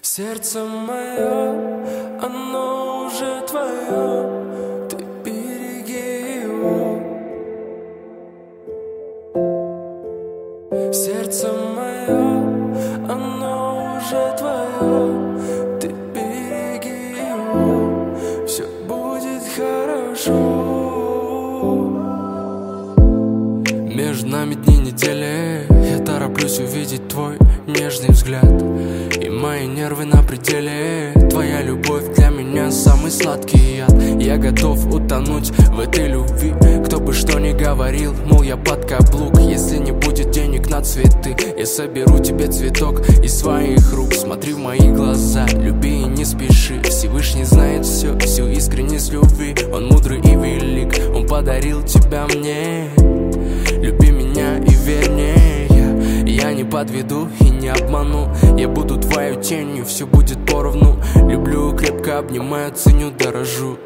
Сердце мое, оно уже твое, ты береги его. Сердце мое, оно уже твое, ты береги его. Все будет хорошо. Между нами дни недели, я тороплюсь увидеть твой нежный взгляд. И мои нервы на пределе. Твоя любовь для меня самый сладкий яд. Я готов утонуть в этой любви. Кто бы что ни говорил, мол, я под каблук. Если не будет денег на цветы, я соберу тебе цветок из своих рук. Смотри в мои глаза, люби и не спеши. Всевышний знает все, всю искренность любви. Он мудрый и велик, он подарил тебя мне. Люби меня и верь мне, я не подведу и не обману. Я буду твоей тенью, все будет поровну. Люблю, крепко обнимаю, ценю, дорожу.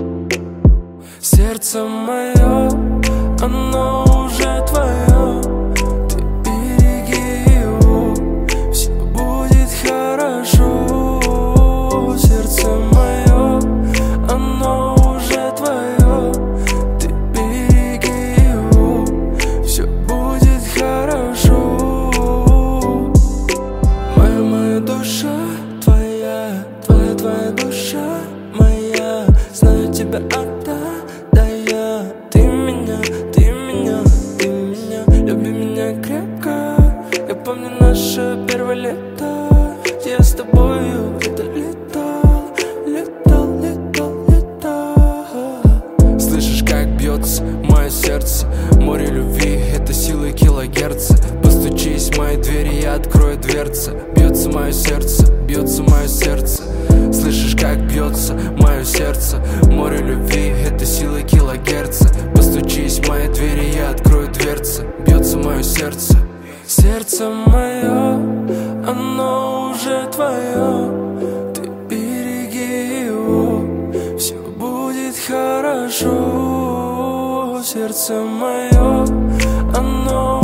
Сердце мое, оно уже твое, ты береги его, все будет хорошо. Сердце мое, оно уже твое, ты береги его, все будет хорошо. Моя душа твоя, твоя душа моя, знаю тебя одна. Ты меня, люби меня крепко. Я помню наше первое лето. Я с тобою где-то летал. Слышишь, как бьется мое сердце? Море любви, это силы килогерца. Постучись в мои двери, я открою дверцы. Бьется мое сердце, бьется мое сердце. Слышишь, как бьется мое сердце? Море любви, это силы килогерца. Постучись в мои двери, я открою дверцы. Бьется мое сердце. Сердце мое, оно уже твое, ты береги его, все будет хорошо. Сердце мое, оно